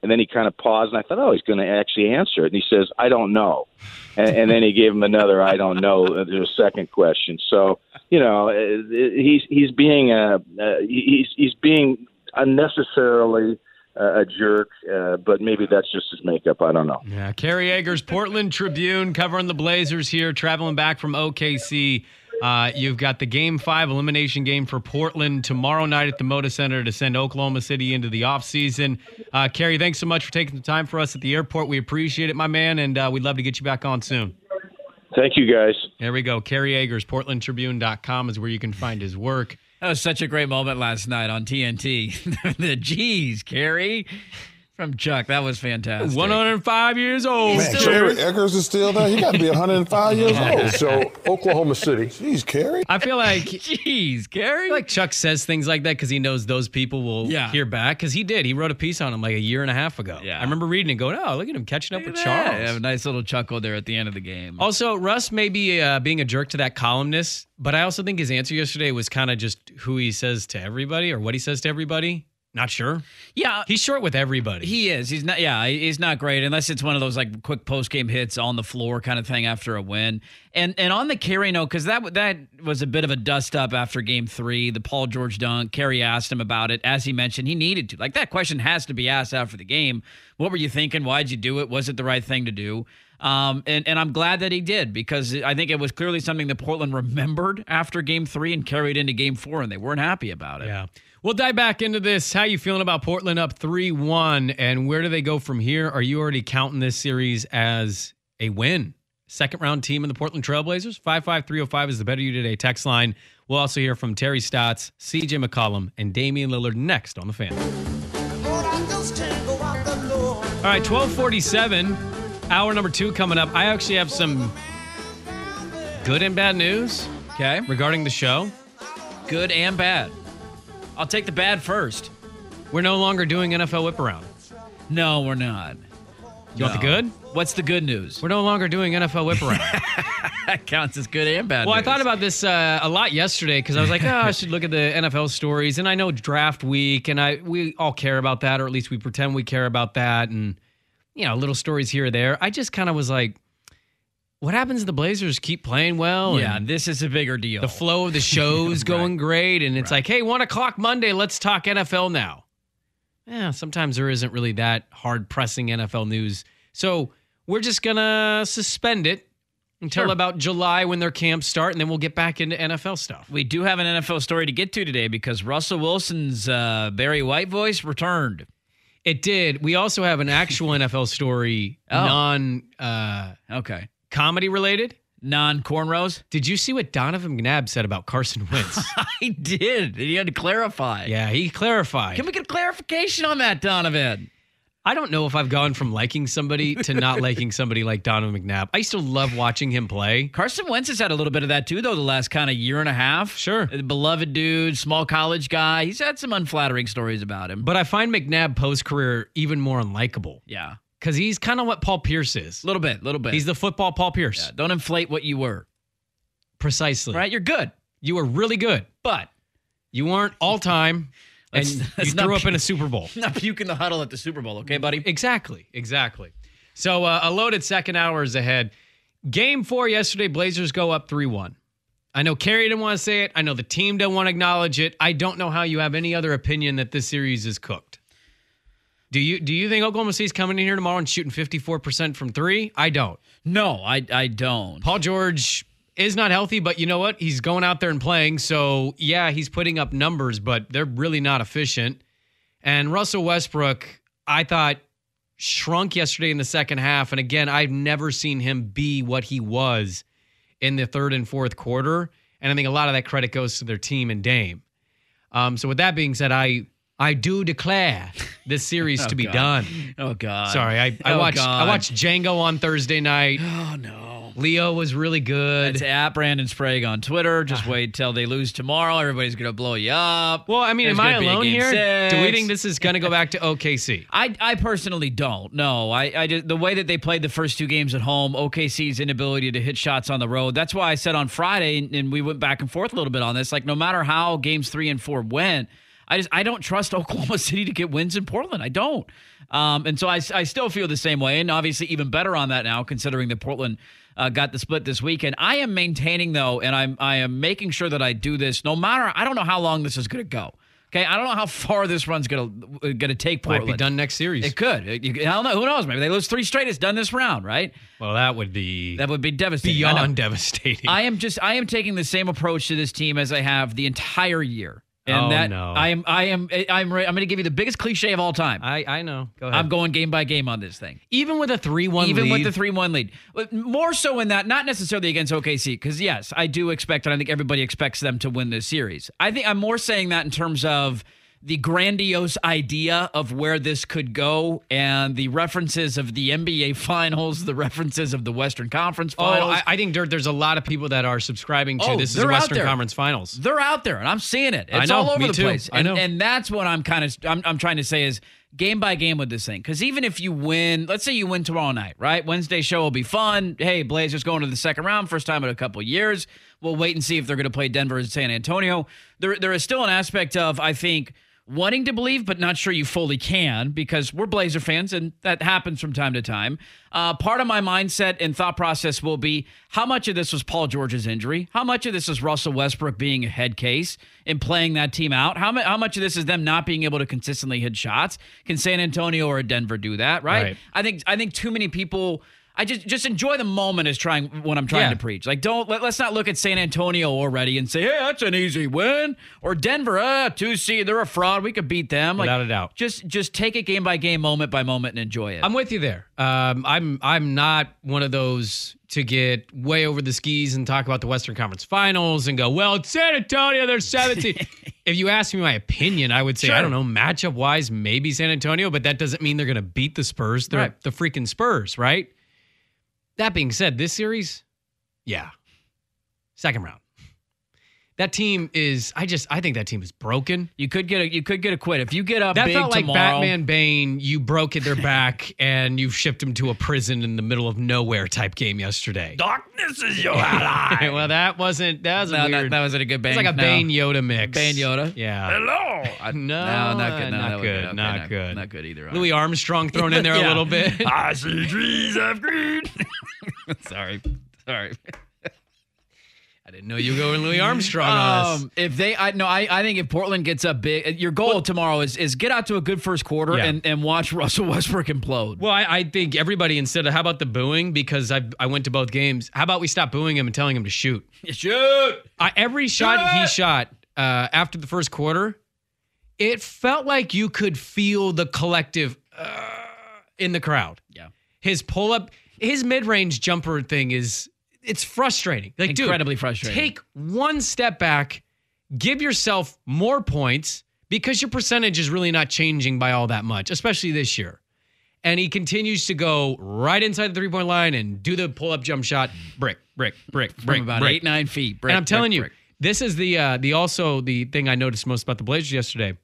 And then he kind of paused, and I thought, oh, he's going to actually answer it. And he says, I don't know. And, and then he gave him another I don't know, the second question. So, you know, he's he's being a, uh, he's he's being unnecessarily uh, a jerk, uh, but maybe that's just his makeup. I don't know. Yeah, Kerry Eggers, Portland Tribune, covering the Blazers here, traveling back from O K C. Uh, you've got the Game five elimination game for Portland tomorrow night at the Moda Center to send Oklahoma City into the offseason. Uh, Kerry, thanks so much for taking the time for us at the airport. We appreciate it, my man, and uh, we'd love to get you back on soon. Thank you, guys. There we go. Kerry Eggers, portland tribune dot com is where you can find his work. That was such a great moment last night on T N T. The G's, Kerry. From Chuck. That was fantastic. one hundred five years old. Man, Kerry Eggers is still there. He got to be one hundred five years old. So, Oklahoma City. Jeez, Kerry. I feel like, Jeez, Kerry. like Chuck says things like that because he knows those people will Yeah. hear back. Because he did. He wrote a piece on him like a year and a half ago. Yeah. I remember reading it going, oh, look at him catching up Look with at that. Charles. Have a nice little chuckle there at the end of the game. Also, Russ may be uh, being a jerk to that columnist, but I also think his answer yesterday was kind of just who he says to everybody or what he says to everybody. Not sure. Yeah. He's short with everybody. He is. He's not. Yeah, he's not great unless it's one of those like quick post game hits on the floor kind of thing after a win. And and on the Kerry note, because that that was a bit of a dust up after game three, the Paul George dunk. Kerry asked him about it. As he mentioned, he needed to. Like that question has to be asked after the game. What were you thinking? Why'd you do it? Was it the right thing to do? Um, and, and I'm glad that he did because I think it was clearly something that Portland remembered after game three and carried into game four, and they weren't happy about it. Yeah. We'll dive back into this. How you feeling about Portland up three one, and where do they go from here? Are you already counting this series as a win? Second round team in the Portland Trailblazers? five five three oh five is the Better You Today text line. We'll also hear from Terry Stotts, C J McCollum, and Damian Lillard next on The Fan. All right, twelve forty-seven, hour number two coming up. I actually have some good and bad news Okay. regarding the show. Good and bad. I'll take the bad first. We're no longer doing N F L Whip Around. No, we're not. You want the good? What's the good news? We're no longer doing N F L Whip Around. That counts as good and bad Well, news. I thought about this uh, a lot yesterday because I was like, oh, I should look at the N F L stories. And I know draft week, and I we all care about that, or at least we pretend we care about that. And, you know, little stories here or there. I just kind of was like, what happens if the Blazers keep playing well? Yeah, and this is a bigger deal. the flow of the show's going great. And it's Right. like, hey, one o'clock Monday, let's talk N F L now. Yeah, sometimes there isn't really that hard pressing N F L news. So we're just going to suspend it until Sure. about July when their camps start, and then we'll get back into N F L stuff. We do have an N F L story to get to today because Russell Wilson's uh, Barry White voice returned. It did. We also have an actual N F L story, Oh. non uh, Okay. comedy related. Non-cornrows? Did you see what Donovan McNabb said about Carson Wentz? I did. He had to clarify. Yeah, he clarified. Can we get clarification on that, Donovan? I don't know if I've gone from liking somebody to not liking somebody like Donovan McNabb. I used to love watching him play. Carson Wentz has had a little bit of that too, though, the last kind of year and a half. Sure. A beloved dude, small college guy. He's had some unflattering stories about him. But I find McNabb post-career even more unlikable yeah. because he's kind of what Paul Pierce is. A little bit, a little bit. He's the football Paul Pierce. Yeah, don't inflate what you were. Precisely. Right? You're good. You were really good, But you weren't all-time, and Let's- let's you not threw up pu- in a Super Bowl. not puking the huddle at the Super Bowl, okay, buddy? Exactly, exactly. So uh, a loaded second hour is ahead. Game four yesterday, Blazers go up three one. I know Kerry didn't want to say it. I know the team didn't want to acknowledge it. I don't know how you have any other opinion that this series is cooked. Do you do you think Oklahoma City's coming in here tomorrow and shooting fifty-four percent from three? I don't. No, I I don't. Paul George is not healthy, but you know what? He's going out there and playing. So, yeah, he's putting up numbers, but they're really not efficient. And Russell Westbrook, I thought, shrunk yesterday in the second half. And again, I've never seen him be what he was in the third and fourth quarter. And I think a lot of that credit goes to their team and Dame. Um, so with that being said, I I do declare this series Oh, to be God. done. Oh God. Sorry, I, I Oh, watched God. I watched Django on Thursday night. Oh no. Leo was really good. It's at Brandon Sprague on Twitter. Just wait till they lose tomorrow. Everybody's gonna blow you up. Well, I mean, There's am I gonna be a alone game here? six. Do we think this is going to go back to O K C? I, I personally don't. No, I, I just, the way that they played the first two games at home, O K C's inability to hit shots on the road. That's why I said on Friday, and, and we went back and forth a little bit on this. Like, no matter how games three and four went, I just I don't trust Oklahoma City to get wins in Portland. I don't. Um, and so I, I still feel the same way, and obviously even better on that now, considering that Portland uh, got the split this weekend. I am maintaining, though, and I'm I am making sure that I do this no matter, I don't know how long this is going to go. Okay, I don't know how far this run's going to going to take Portland. Might be done next series. It could. It, you, I don't know. Who knows? Maybe they lose three straight. It's done this round, right? Well, that would be that would be devastating. Beyond devastating. I am just I am taking the same approach to this team as I have the entire year. And oh, that no. I am I am I'm I'm going to give you the biggest cliche of all time. I, I know. Go ahead. I'm going game by game on this thing. Even with a three one lead. Even with the three one lead. But more so in that, not necessarily against O K C, because yes, I do expect, and I think everybody expects them to win this series. I think I'm more saying that in terms of the grandiose idea of where this could go and the references of the N B A Finals, the references of the Western Conference Finals. Oh, I, I think, Dirt, there's a lot of people that are subscribing to oh, this is the Western Conference Finals. They're out there, and I'm seeing it. It's I know, all over me the too. place. I And, know. and that's what I'm kind of I'm, I'm trying to say is game by game with this thing. Because even if you win, let's say you win tomorrow night, right? Wednesday show will be fun. Hey, Blazers going to the second round, first time in a couple of years. We'll wait and see if they're going to play Denver and San Antonio. There, there is still an aspect of, I think, wanting to believe, but not sure you fully can, because we're Blazer fans, and that happens from time to time. Uh, part of my mindset and thought process will be, how much of this was Paul George's injury? How much of this is Russell Westbrook being a head case and playing that team out? How, how much of this is them not being able to consistently hit shots? Can San Antonio or Denver do that, right? Right. I think I think too many people... I just just enjoy the moment is trying when I'm trying Yeah. to preach. Like, don't let, let's not look at San Antonio already and say, hey, that's an easy win. Or Denver, ah, two seed, they're a fraud. We could beat them. Like, Without a doubt. Just just take it game by game, moment by moment, and enjoy it. I'm with you there. Um, I'm I'm not one of those to get way over the skis and talk about the Western Conference Finals and go, well, it's San Antonio, they're seventeen. If you ask me my opinion, I would say, Sure. I don't know, matchup wise, maybe San Antonio, but that doesn't mean they're going to beat the Spurs. They're Right. the freaking Spurs, right? That being said, this series, yeah, second round. That team is, I just, I think that team is broken. You could get a you could get a quit if you get up That big felt like tomorrow. Batman Bane. You broke their back and you shipped them to a prison in the middle of nowhere type game yesterday. Darkness is your ally. Well, that wasn't. That was a no, weird. that, that wasn't a good Bane. It's like a no. Bane Yoda mix. Bane Yoda. Yeah. Hello. I, No, no, not good. No, not that was good. Okay, not good. Not good either. Louis Armstrong thrown in there Yeah. a little bit. I see trees of green. Sorry. Sorry. I didn't know you were going Louis Armstrong on us. Um, if they, I no, I, I think if Portland gets up big, your goal tomorrow is is get out to a good first quarter Yeah. and, and watch Russell Westbrook implode. Well, I, I think everybody, instead of how about the booing, because I I went to both games, how about we stop booing him and telling him to shoot? Shoot! I, every shot Shoot! he shot uh, after the first quarter, it felt like you could feel the collective uh, in the crowd. Yeah. His pull up, his mid range jumper thing is, it's frustrating. Like, Incredibly dude, frustrating. Take one step back, give yourself more points, because your percentage is really not changing by all that much, especially this year. And he continues to go right inside the three-point line and do the pull-up jump shot, brick, brick, brick, From brick, about brick. eight, nine feet. Brick, and I'm telling brick, you, brick. this is the uh, the also the thing I noticed most about the Blazers yesterday.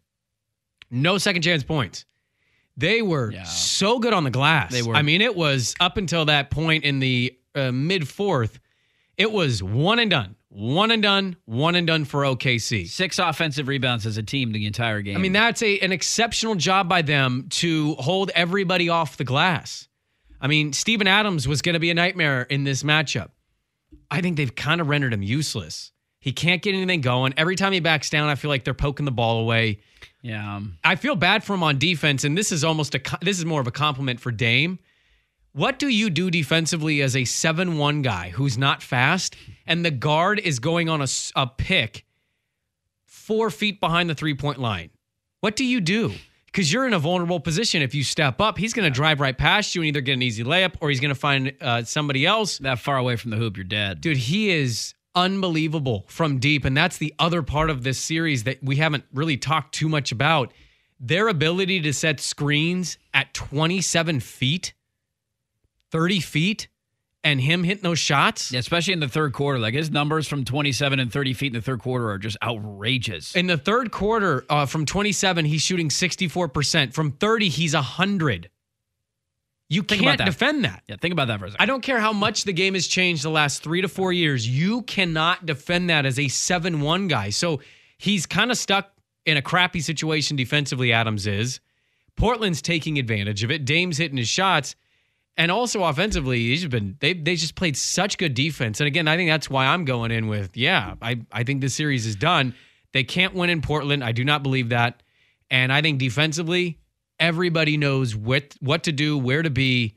No second chance points. They were Yeah. so good on the glass. They were. I mean, it was up until that point in the uh, mid fourth, it was one and done, one and done, one and done for O K C. Six offensive rebounds as a team the entire game. I mean, that's a an exceptional job by them to hold everybody off the glass. I mean, Steven Adams was going to be a nightmare in this matchup. I think they've kind of rendered him useless. He can't get anything going. Every time he backs down, I feel like they're poking the ball away. yeah. Um, I feel bad for him on defense, and this is almost a this is more of a compliment for Dame. What do you do defensively as a seven one guy who's not fast, and the guard is going on a, s- a pick four feet behind the three-point line? What do you do? Because you're in a vulnerable position. If you step up, he's going to drive right past you and either get an easy layup or he's going to find uh, somebody else. that far away from the hoop, you're dead. Dude, he is unbelievable from deep, and that's the other part of this series that we haven't really talked too much about. Their ability to set screens at twenty-seven feet, thirty feet, and him hitting those shots. Yeah, especially in the third quarter. Like, his numbers from twenty-seven and thirty feet in the third quarter are just outrageous. In the third quarter, uh, from twenty-seven, he's shooting sixty-four percent. From thirty, he's one hundred. You Think about can't that. defend that. Yeah, think about that for a second. I don't care how much the game has changed the last three to four years. You cannot defend that as a seven one guy. So he's kind of stuck in a crappy situation defensively, Adams is. Portland's taking advantage of it. Dame's hitting his shots. And also offensively, he's been they they just played such good defense. And again, I think that's why I'm going in with, yeah, I, I think this series is done. They can't win in Portland. I do not believe that. And I think defensively, everybody knows what what to do, where to be,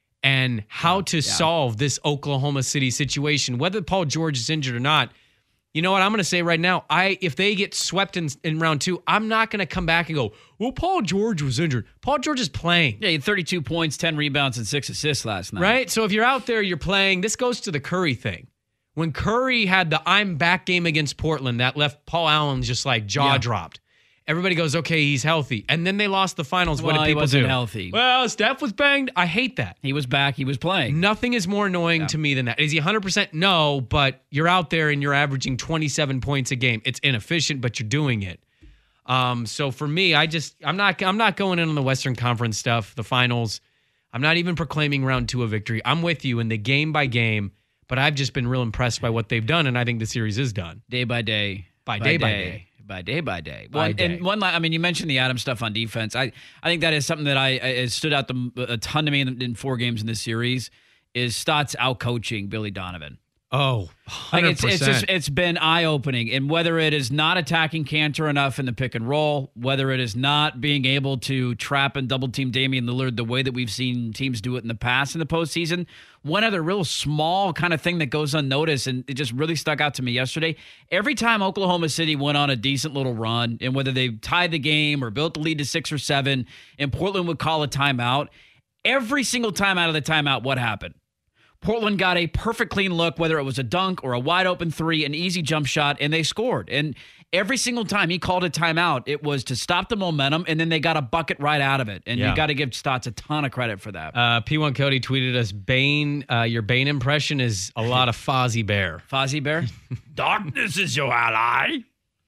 and how to yeah. solve this Oklahoma City situation. Whether Paul George is injured or not, you know what I'm going to say right now? I if they get swept in, in round two, I'm not going to come back and go, well, Paul George was injured. Paul George is playing. Yeah, he had thirty-two points, ten rebounds, and six assists last night. Right? So if you're out there, you're playing. This goes to the Curry thing. When Curry had the I'm back game against Portland, that left Paul Allen just like jaw yeah. dropped. Everybody goes, okay, he's healthy. And then they lost the finals. Well, what did people he wasn't do? healthy. Well, Steph was banged. I hate that. He was back. He was playing. Nothing is more annoying yeah. to me than that. Is he one hundred percent? No, but you're out there and you're averaging twenty-seven points a game. It's inefficient, but you're doing it. Um, so for me, I just I'm not I'm not going in on the Western Conference stuff, the finals. I'm not even proclaiming round two a victory. I'm with you in the game by game, but I've just been real impressed by what they've done, and I think the series is done. Day by day. By, by day, day by day. By day by day. By one, day. And one, I mean, you mentioned the Adams stuff on defense. I, I think that is something that I, I it stood out the, a ton to me in, in four games in this series. Is Stotts out coaching Billy Donovan? Oh, one hundred percent. Like it's, it's just it's been eye opening, and whether it is not attacking Cantor enough in the pick and roll, whether it is not being able to trap and double team Damian Lillard the way that we've seen teams do it in the past in the postseason. One other real small kind of thing that goes unnoticed, and it just really stuck out to me yesterday. Every time Oklahoma City went on a decent little run, and whether they tied the game or built the lead to six or seven, and Portland would call a timeout, every single time out of the timeout, what happened? Portland got a perfect clean look, whether it was a dunk or a wide open three, an easy jump shot, and they scored. And every single time he called a timeout, it was to stop the momentum, and then they got a bucket right out of it. And yeah. you got to give Stotts a ton of credit for that. Uh, P one Cody tweeted us, Bane, uh, your Bane impression is a lot of Fozzie Bear. Fozzie Bear? Darkness is your ally.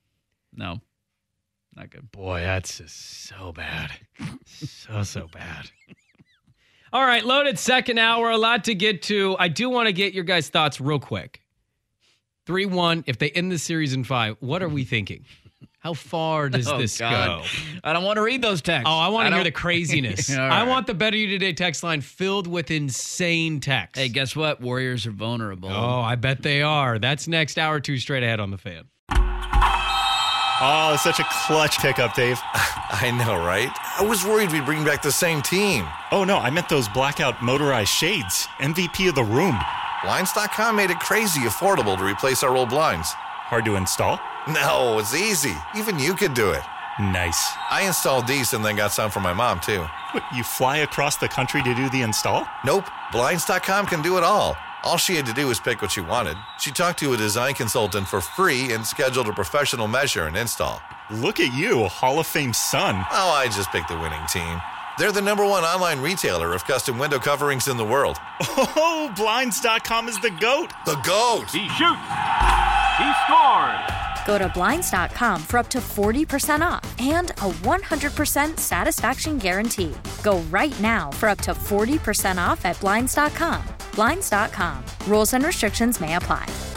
No, not good. Boy, that's just so bad. so, so bad. All right, loaded second hour, a lot to get to. I do want to get your guys' thoughts real quick. three one, if they end the series in five, what are we thinking? How far does oh, this God. go? I don't want to read those texts. Oh, I want to hear the craziness. right. I want the Better You Today text line filled with insane texts. Hey, guess what? Warriors are vulnerable. Oh, I bet they are. That's next hour two straight ahead on The Fan. Oh, such a clutch pickup, Dave. I know, right? I was worried we'd bring back the same team. Oh, no, I meant those blackout motorized shades. M V P of the room. Blinds dot com made it crazy affordable to replace our old blinds. Hard to install? No, it's easy. Even you could do it. Nice. I installed these and then got some for my mom, too. What, you fly across the country to do the install? Nope. Blinds dot com can do it all. All she had to do was pick what she wanted. She talked to a design consultant for free and scheduled a professional measure and install. Look at you, Hall of Fame son. Oh, I just picked the winning team. They're the number one online retailer of custom window coverings in the world. Oh, Blinds dot com is the GOAT. The GOAT. He shoots. He scores. Go to Blinds dot com for up to forty percent off and a one hundred percent satisfaction guarantee. Go right now for up to forty percent off at Blinds dot com. Blinds dot com. Rules and restrictions may apply.